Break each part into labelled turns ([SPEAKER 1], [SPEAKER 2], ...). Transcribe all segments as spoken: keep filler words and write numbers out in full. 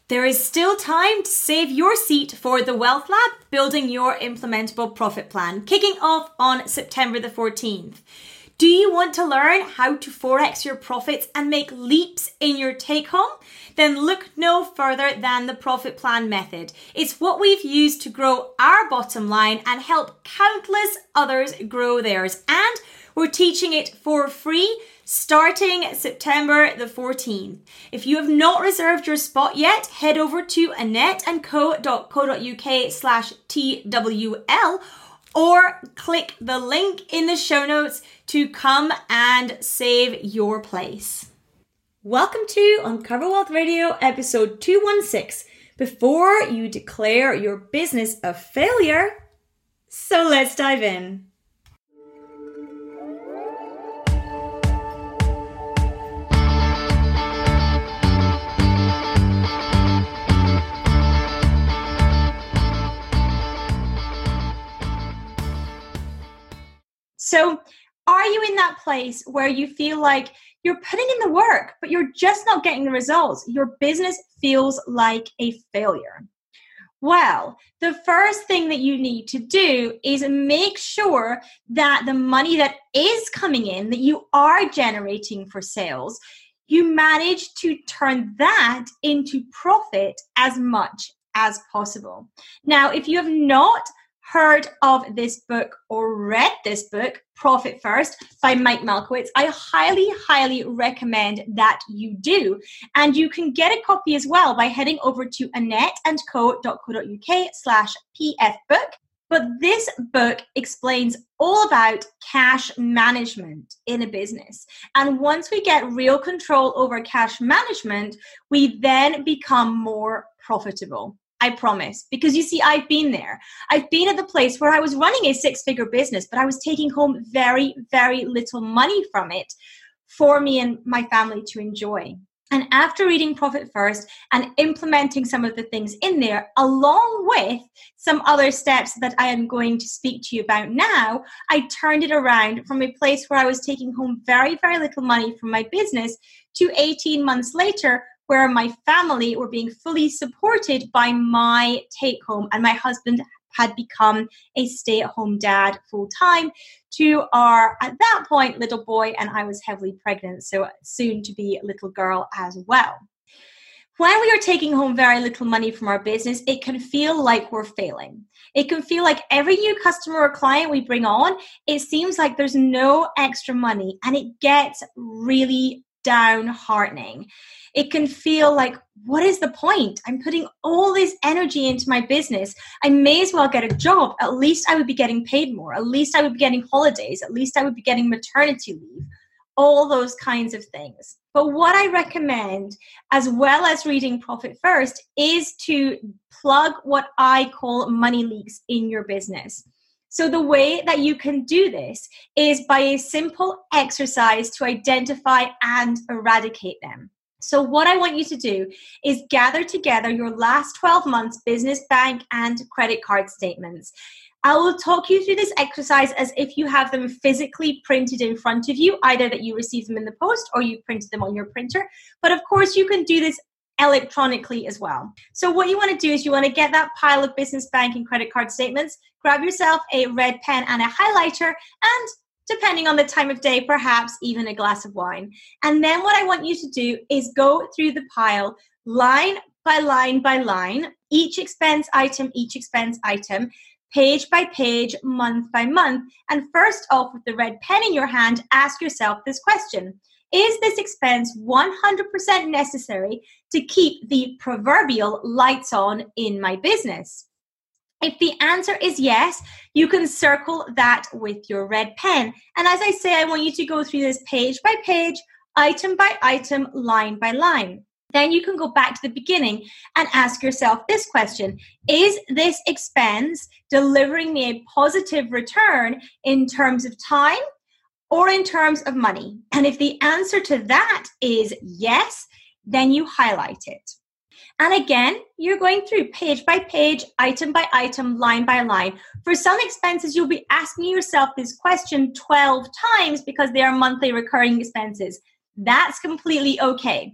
[SPEAKER 1] There is still time to save your seat for the Wealth Lab, Building Your Implementable Profit Plan, kicking off on September the fourteenth. Do you want to learn how to forex your profits and make leaps in your take home? Then look no further than the Profit Plan Method. It's what we've used to grow our bottom line and help countless others grow theirs. And we're teaching it for free starting September the fourteenth. If you have not reserved your spot yet, head over to annetteandco.co.uk slash TWL or click the link in the show notes to come and save your place. Welcome to Uncover Wealth Radio episode two sixteen. Before you declare your business a failure, so let's dive in. So are you in that place where you feel like you're putting in the work, but you're just not getting the results? Your business feels like a failure. Well, the first thing that you need to do is make sure that the money that is coming in, that you are generating for sales, you manage to turn that into profit as much as possible. Now, if you have not heard of this book or read this book, Profit First by Mike Malkowitz, I highly, highly recommend that you do. And you can get a copy as well by heading over to annetteandco.co.uk slash pfbook. But this book explains all about cash management in a business. And once we get real control over cash management, we then become more profitable. I promise. Because you see, I've been there. I've been at the place where I was running a six-figure business, but I was taking home very, very little money from it for me and my family to enjoy. And after reading Profit First and implementing some of the things in there, along with some other steps that I am going to speak to you about now, I turned it around from a place where I was taking home very, very little money from my business to eighteen months later, where my family were being fully supported by my take home, and my husband had become a stay-at-home dad full-time to our, at that point, little boy, and I was heavily pregnant, so soon to be a little girl as well. When we are taking home very little money from our business, it can feel like we're failing. It can feel like every new customer or client we bring on, it seems like there's no extra money, and it gets really downheartening. It can feel like, what is the point? I'm putting all this energy into my business. I may as well get a job. At least I would be getting paid more. At least I would be getting holidays. At least I would be getting maternity leave. All those kinds of things. But what I recommend, as well as reading Profit First, is to plug what I call money leaks in your business. So the way that you can do this is by a simple exercise to identify and eradicate them. So what I want you to do is gather together your last twelve months business, bank, and credit card statements. I will talk you through this exercise as if you have them physically printed in front of you, either that you received them in the post or you printed them on your printer. But of course, you can do this electronically as well. So what you want to do is you want to get that pile of business, bank, and credit card statements, grab yourself a red pen and a highlighter, and depending on the time of day, perhaps even a glass of wine. And then what I want you to do is go through the pile line by line by line, each expense item, each expense item, page by page, month by month. And first off, with the red pen in your hand, ask yourself this question. Is this expense one hundred percent necessary to keep the proverbial lights on in my business? If the answer is yes, you can circle that with your red pen. And as I say, I want you to go through this page by page, item by item, line by line. Then you can go back to the beginning and ask yourself this question. Is this expense delivering me a positive return in terms of time or in terms of money? And if the answer to that is yes, then you highlight it. And again, you're going through page by page, item by item, line by line. For some expenses, you'll be asking yourself this question twelve times because they are monthly recurring expenses. That's completely okay.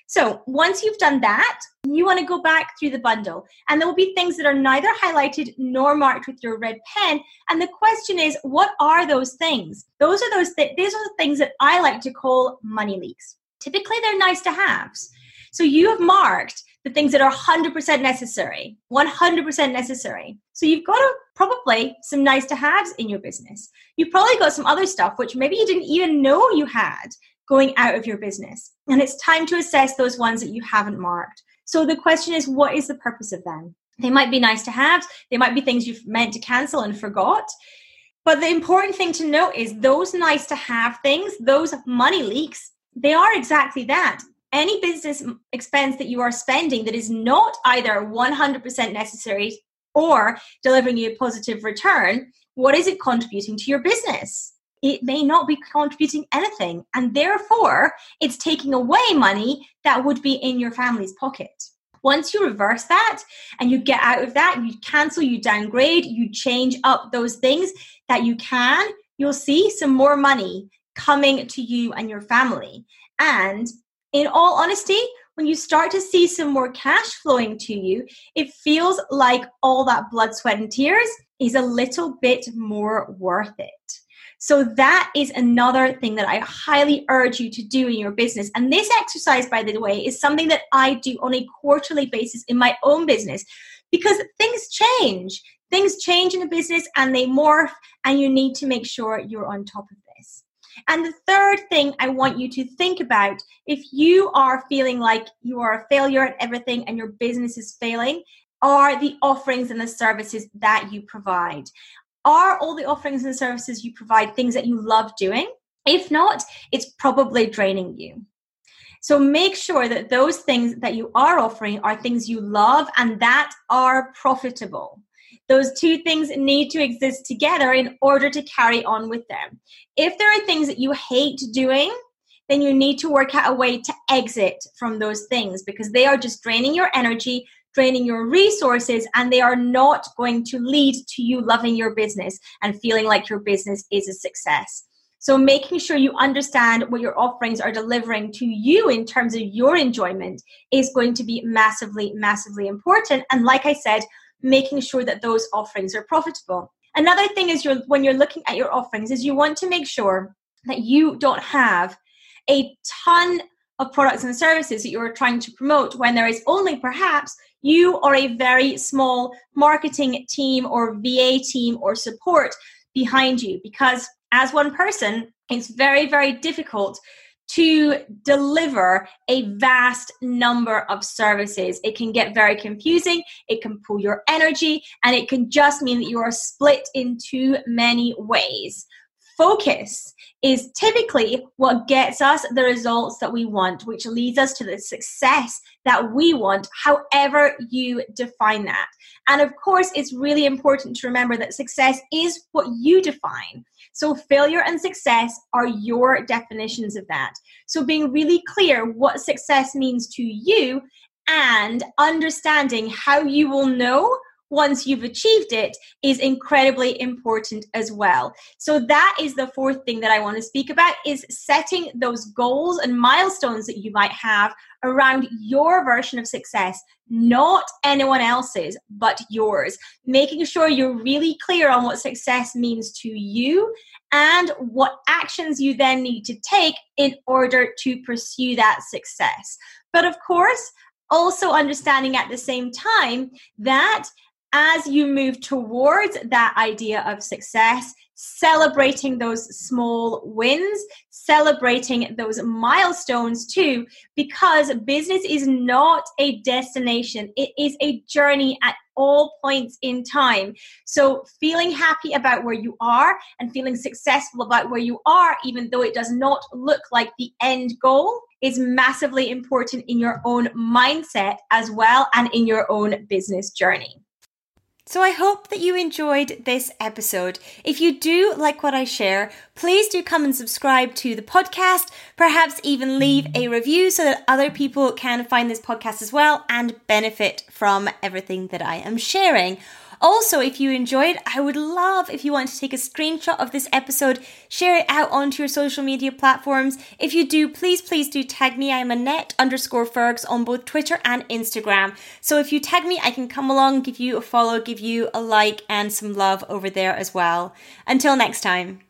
[SPEAKER 1] So once you've done that, you want to go back through the bundle, and there will be things that are neither highlighted nor marked with your red pen. And the question is, what are those things? Those are those th- these are the things that I like to call money leaks. Typically, they're nice to haves. So you have marked the things that are one hundred percent necessary, one hundred percent necessary. So you've got a, probably some nice to haves in your business. You've probably got some other stuff which maybe you didn't even know you had going out of your business. And it's time to assess those ones that you haven't marked. So the question is, what is the purpose of them? They might be nice to have. They might be things you've meant to cancel and forgot. But the important thing to note is those nice to have things, those money leaks, they are exactly that. Any business expense that you are spending that is not either one hundred percent necessary or delivering you a positive return, what is it contributing to your business? It may not be contributing anything, and therefore it's taking away money that would be in your family's pocket. Once you reverse that and you get out of that, you cancel, you downgrade, you change up those things that you can, you'll see some more money coming to you and your family. And in all honesty, when you start to see some more cash flowing to you, it feels like all that blood, sweat, and tears is a little bit more worth it. So that is another thing that I highly urge you to do in your business. And this exercise, by the way, is something that I do on a quarterly basis in my own business, because things change. Things change in a business and they morph, and you need to make sure you're on top of this. And the third thing I want you to think about, if you are feeling like you are a failure at everything and your business is failing, are the offerings and the services that you provide. Are all the offerings and services you provide things that you love doing? If not, it's probably draining you. So make sure that those things that you are offering are things you love and that are profitable. Those two things need to exist together in order to carry on with them. If there are things that you hate doing, then you need to work out a way to exit from those things, because they are just draining your energy, draining your resources, and they are not going to lead to you loving your business and feeling like your business is a success. So making sure you understand what your offerings are delivering to you in terms of your enjoyment is going to be massively, massively important. And like I said, making sure that those offerings are profitable. Another thing is you're, when you're looking at your offerings is you want to make sure that you don't have a ton of products and services that you're trying to promote when there is only perhaps you or a very small marketing team or V A team or support behind you. Because as one person, it's very, very difficult to deliver a vast number of services. It can get very confusing, it can pull your energy, and it can just mean that you are split in too many ways. Focus is typically what gets us the results that we want, which leads us to the success that we want, however you define that. And of course, it's really important to remember that success is what you define. So failure and success are your definitions of that. So being really clear what success means to you and understanding how you will know once you've achieved it is incredibly important as well. So that is the fourth thing that I want to speak about, is setting those goals and milestones that you might have around your version of success, not anyone else's, but yours. Making sure you're really clear on what success means to you and what actions you then need to take in order to pursue that success. But of course, also understanding at the same time that as you move towards that idea of success, celebrating those small wins, celebrating those milestones too, because business is not a destination. It is a journey at all points in time. So feeling happy about where you are and feeling successful about where you are, even though it does not look like the end goal, is massively important in your own mindset as well and in your own business journey. So I hope that you enjoyed this episode. If you do like what I share, please do come and subscribe to the podcast, perhaps even leave a review so that other people can find this podcast as well and benefit from everything that I am sharing.
[SPEAKER 2] Also, if you enjoyed, I would love if you want to take a screenshot of this episode, share it out onto your social media platforms. If you do, please, please do tag me. I'm Annette underscore Fergs on both Twitter and Instagram. So if you tag me, I can come along, give you a follow, give you a like and some love over there as well. Until next time.